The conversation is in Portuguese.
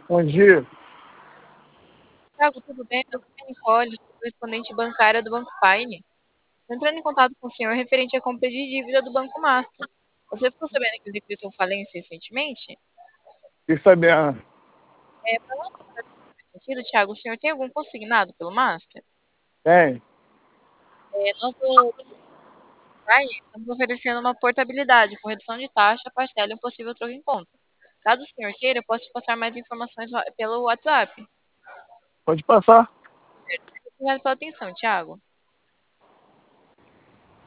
Bom dia. Thiago, tudo bem? Eu sou a Nicole, sou correspondente bancária do Banco Paine. Estou entrando em contato com o senhor referente à compra de dívida do Banco Master. Você ficou sabendo que ele decretou falência recentemente? Fiquei sabendo. Para não nesse sentido, Thiago, o senhor tem algum consignado pelo Master? Tem. Nós do Paine estamos oferecendo uma portabilidade com redução de taxa, parcela e um possível troco em conta. Caso o senhor queira, eu posso te passar mais informações pelo WhatsApp. Pode passar. Obrigado pela atenção, Thiago.